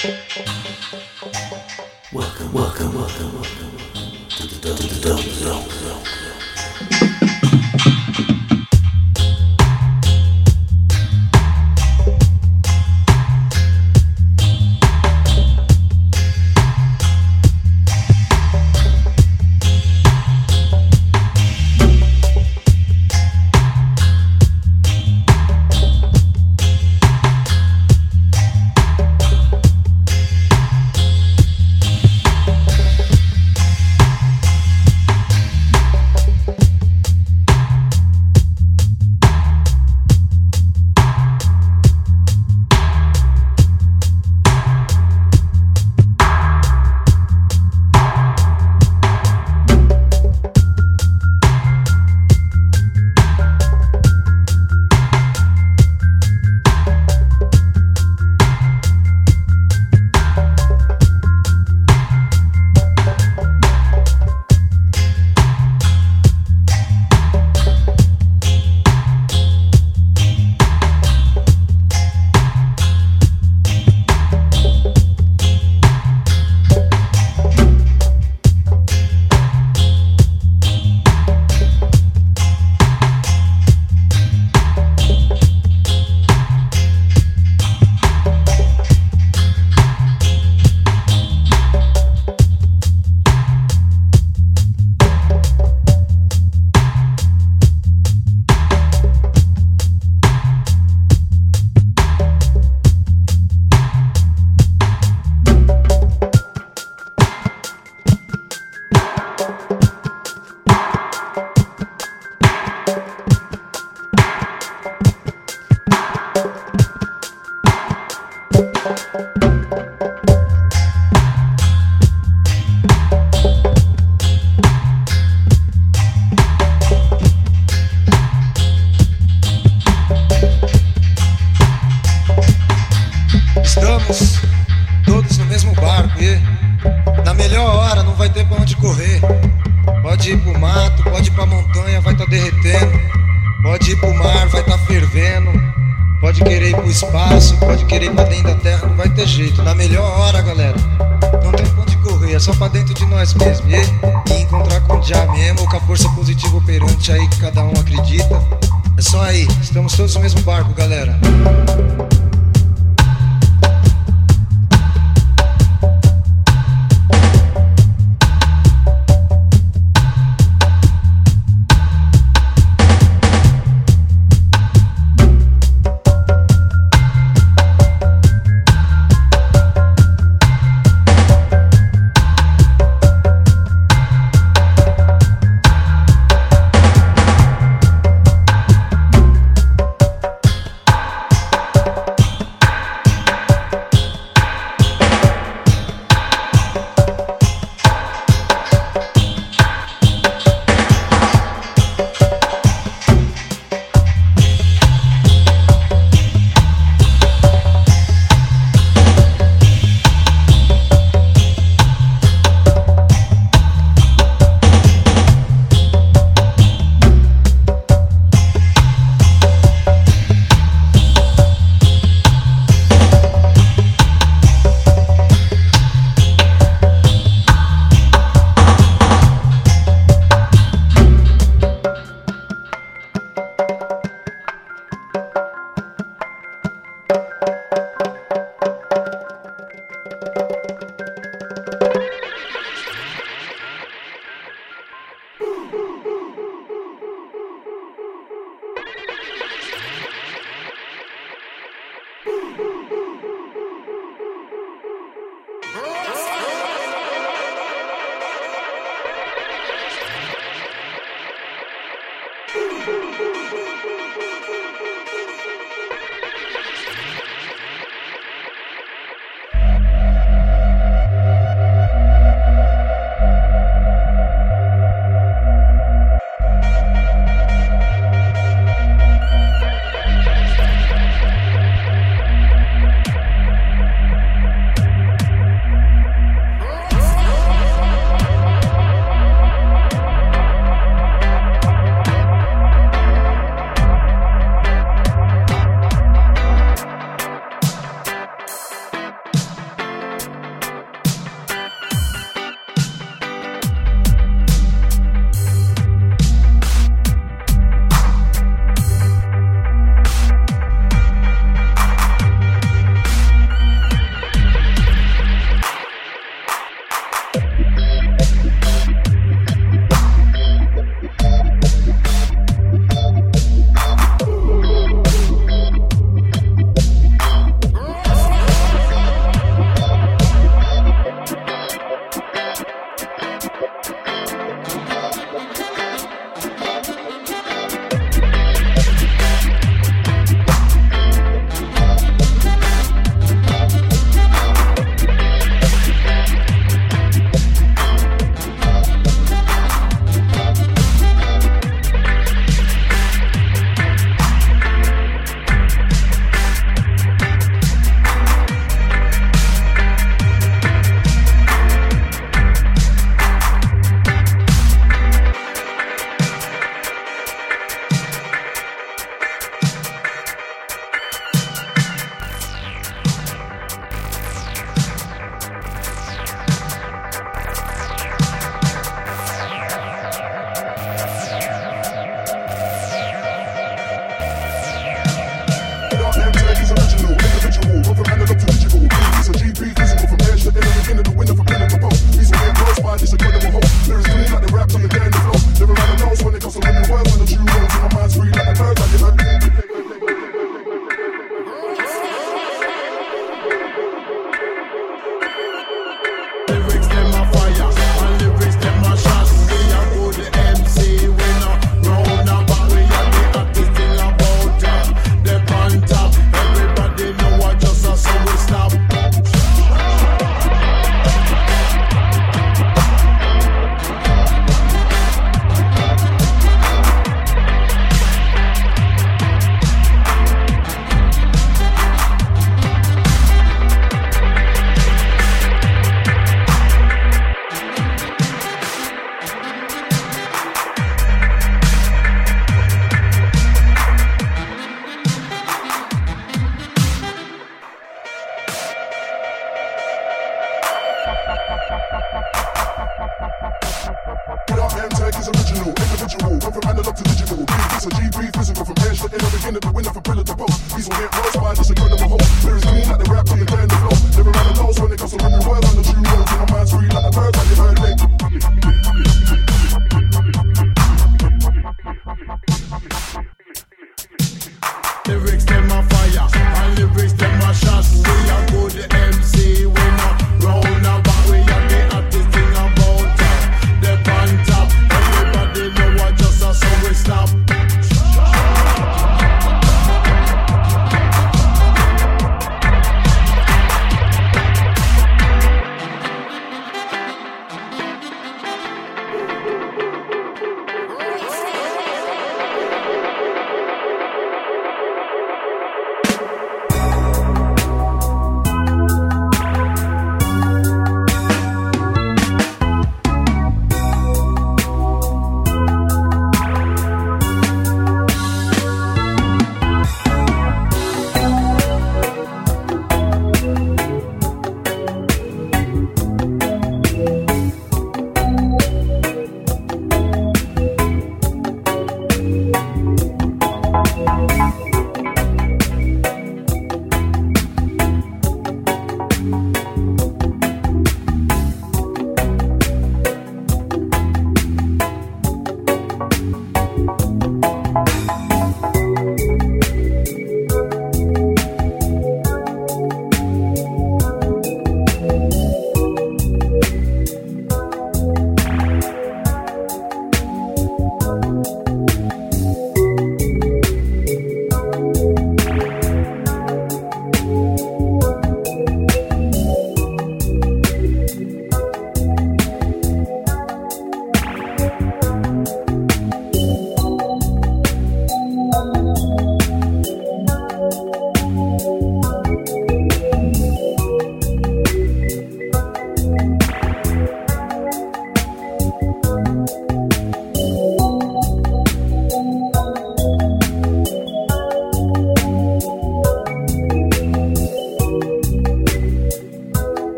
Welcome to the Dome Zone. Estamos todos no mesmo barco e na melhor hora não vai ter pra onde correr. Pode ir pro mato, pode ir pra montanha, vai tá derretendo. Pode ir pro mar, vai tá fervendo. Pode querer ir pro espaço, pode querer ir pra dentro da terra, não vai ter jeito. Na melhor hora, galera, não tem pra onde correr, é só pra dentro de nós mesmos e encontrar com o Já mesmo, ou com a força positiva operante aí que cada um acredita. É só aí, estamos todos no mesmo barco, galera.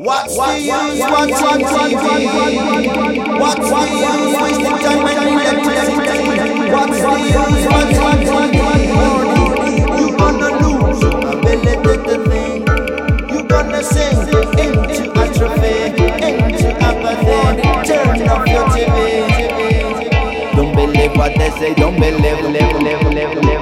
What's the use watching TV? What's the use wasting time and electricity? What's the use watching TV? You gonna lose your ability to think. You gonna sink into atrophy, into apathy. Turn off your TV. Don't believe what they say. Don't believe.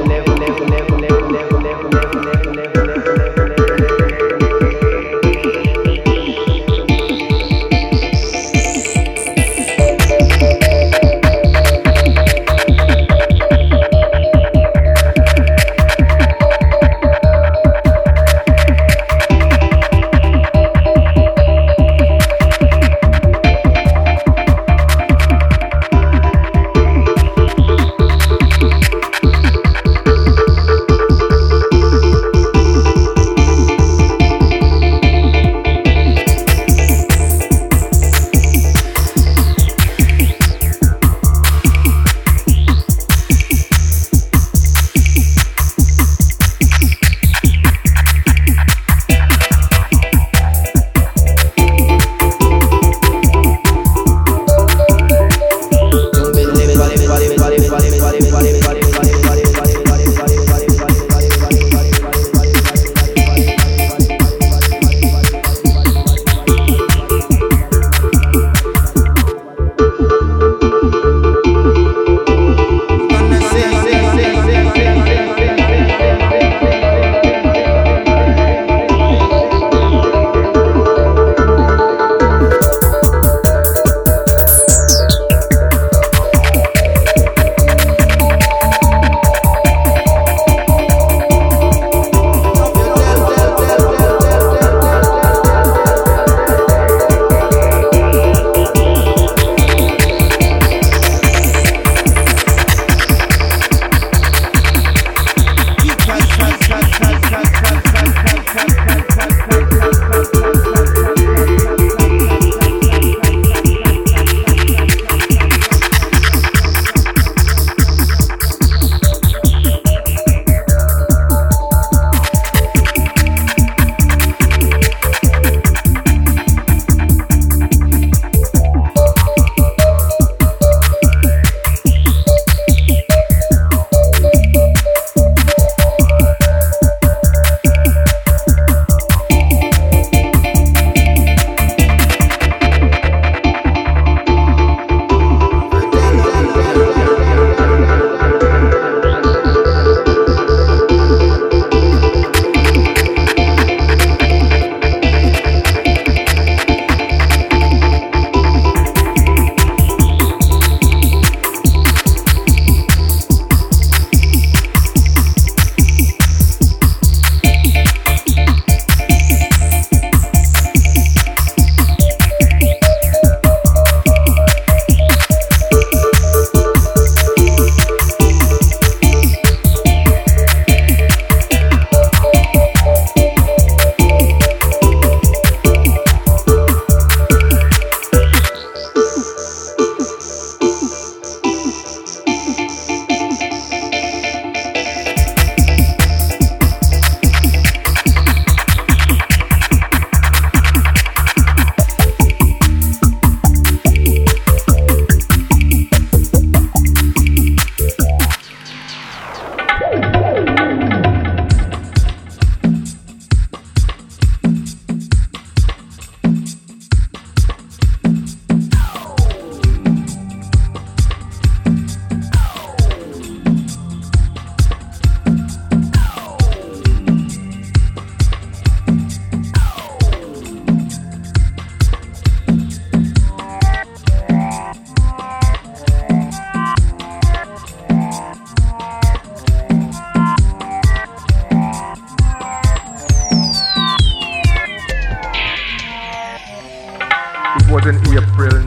was in April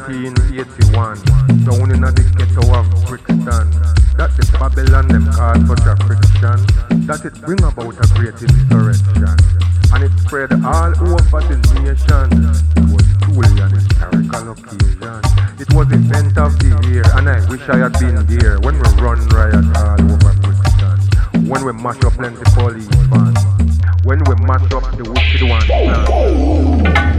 1981, down in the ghetto of Brixton, that the Babylon them caused such a friction, that it bring about a great insurrection, and it spread all over the nation. It was truly an historical occasion. It was event of the year, and I wish I had been there when we run riot all over Brixton, when we mash up plenty police vans, when we mash up the wicked one's plan.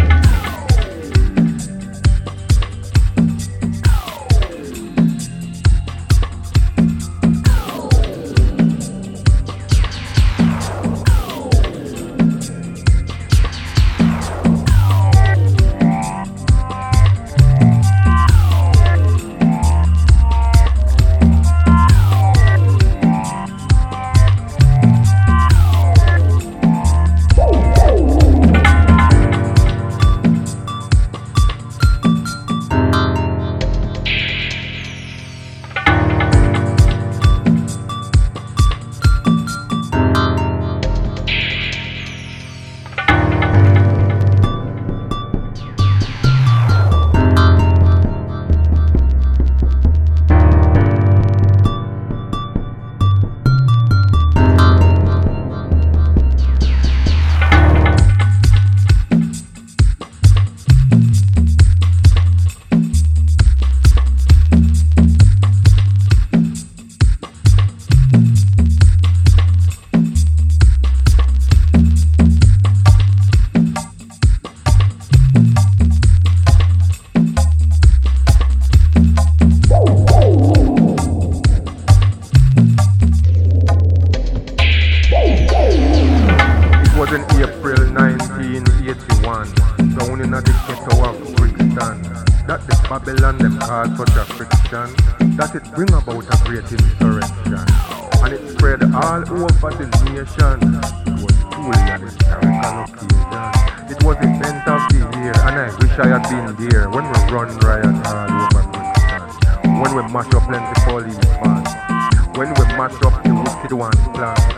Babylon them cause such a friction that it bring about a great insurrection, and it spread all over the nation. It was truly an historical occasion. It was the event of the year, and I wish I had been there when we run riot all over Brixton, when we mash up plenty police man, when we mash up the wicked one's plan.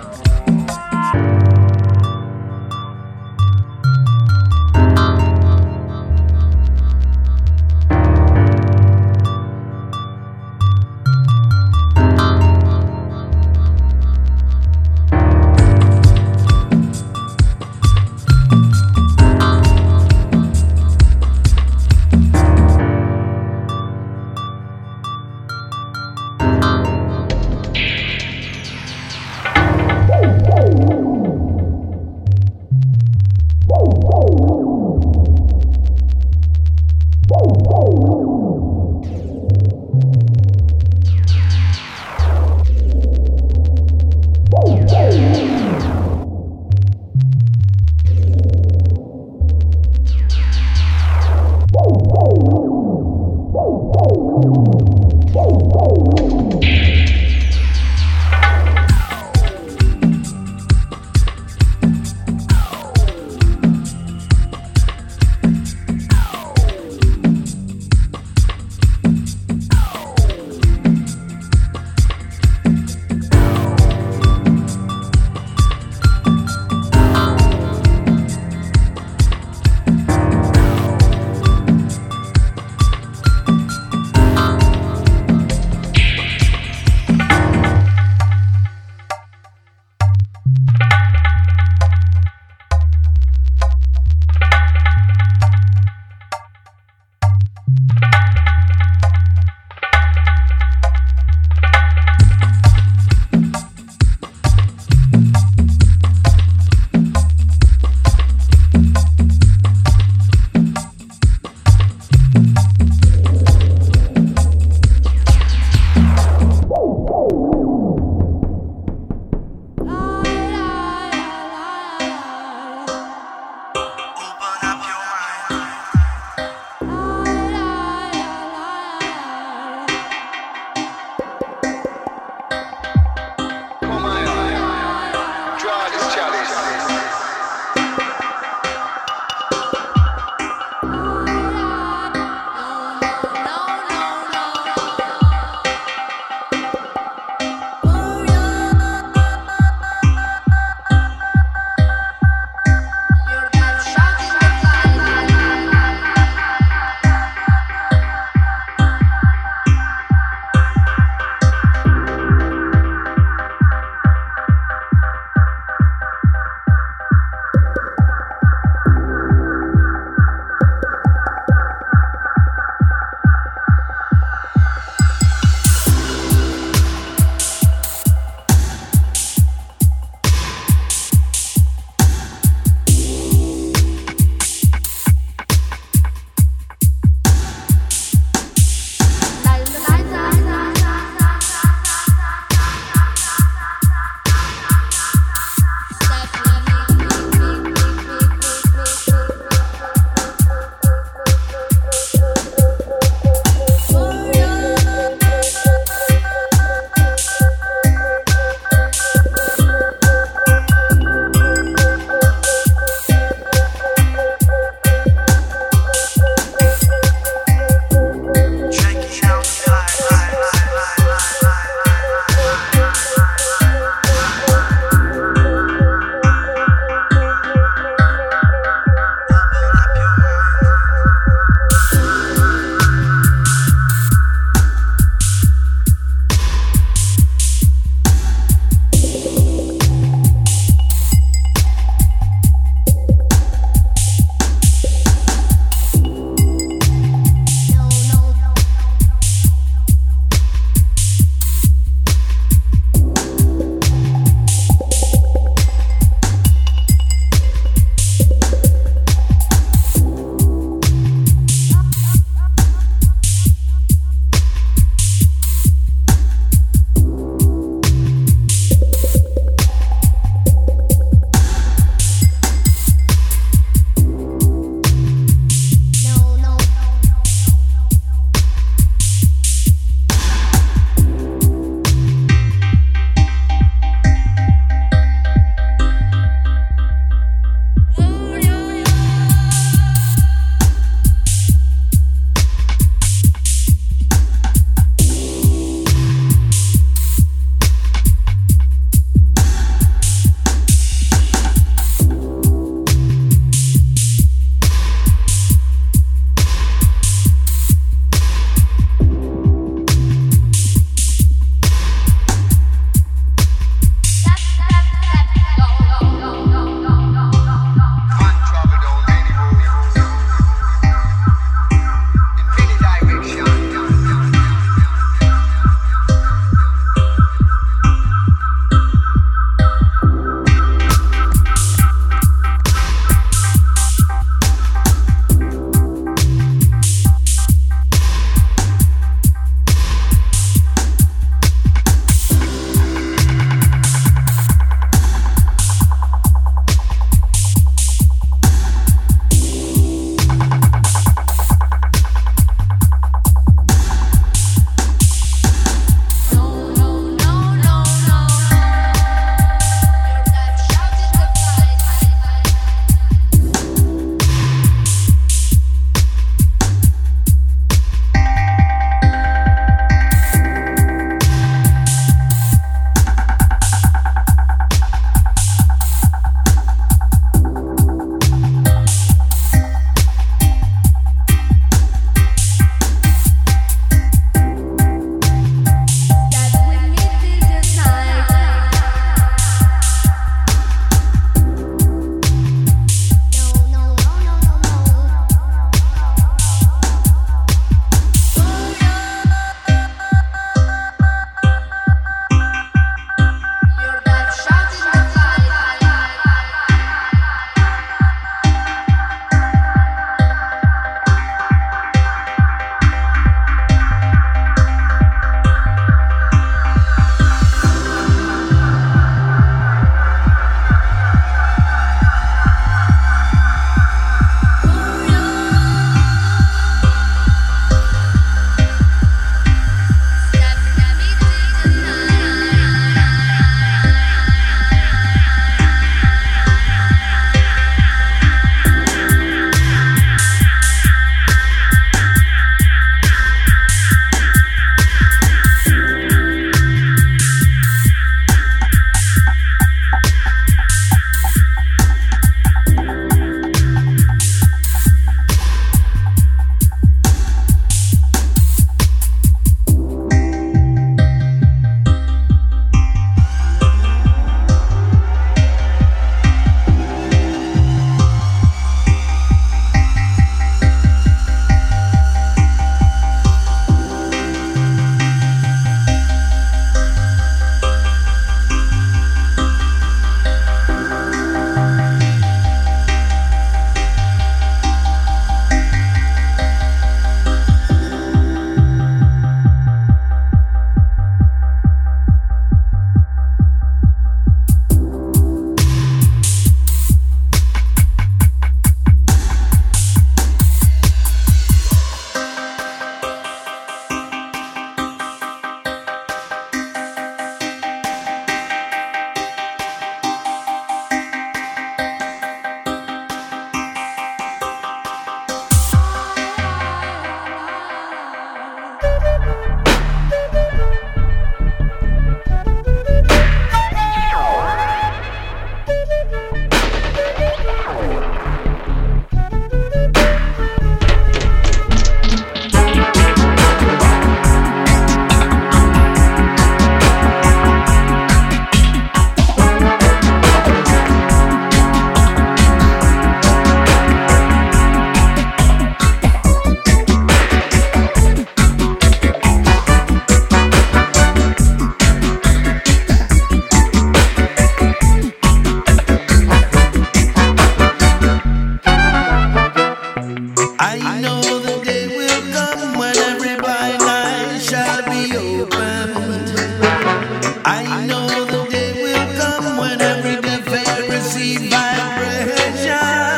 frequency vibration.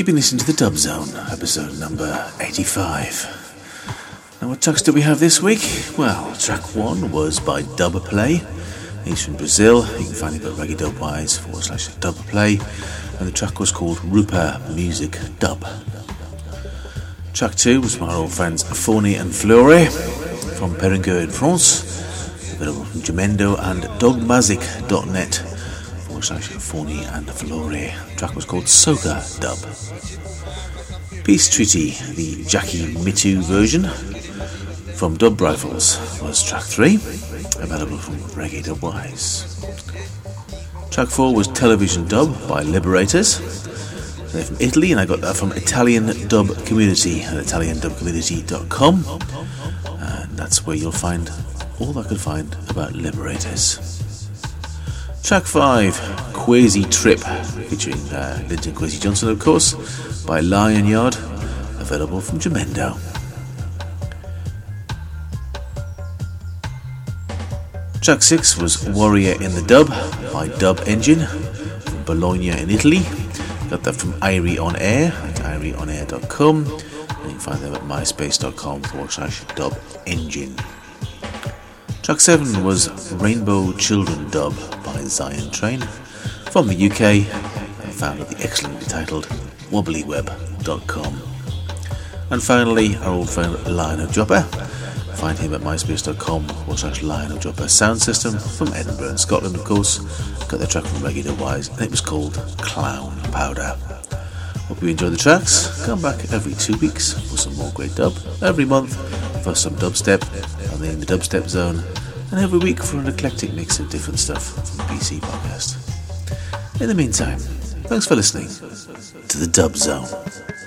You've been listening to the Dub Zone, episode number 85. Now, what tracks do we have this week? Well, track 1 was by Dubplay. He's from Brazil. You can find him at reggae.wise/Dubplay. And the track was called Rupa Music Dub. Track 2 was from our old friends Fony and Flore from Peringueur in France. Available from Jamendo and dogmazic.net/Fony and Flore. The track was called Soca Dub. Peace Treaty, the Jackie Mittoo version from Dub Rifles, was track 3, available from reggae.wise. Track 4 was Television Dub by Liberators. They're from Italy, and I got that from Italian Dub Community at italiandubcommunity.com, and that's where you'll find all I could find about Liberators. Track 5, Quasi Trip, featuring Linton Kwesi Johnson, of course, by Lion Yard, available from Jamendo. Track 6 was Warrior in the Dub by Dub Engine from Bologna in Italy. Got that from Irie On Air at irieonair.com, and you can find them at myspace.com/Dub Engine. Track 7 was Rainbow Children Dub by Zion Train from the UK, and found at the excellently titled wobblyweb.com. And finally, our old friend Lionel Dropper. Find him at myspace.com/Lionel Dropper Sound System from Edinburgh in Scotland, of course. Got the track from Reggae.wise, and it was called Clown Powder. Hope you enjoy the tracks. Come back every 2 weeks for some more great dub. Every month for some dubstep, and then the Dubstep Zone. And every week for an eclectic mix of different stuff from the PC Podcast. In the meantime, thanks for listening to the Dub Zone.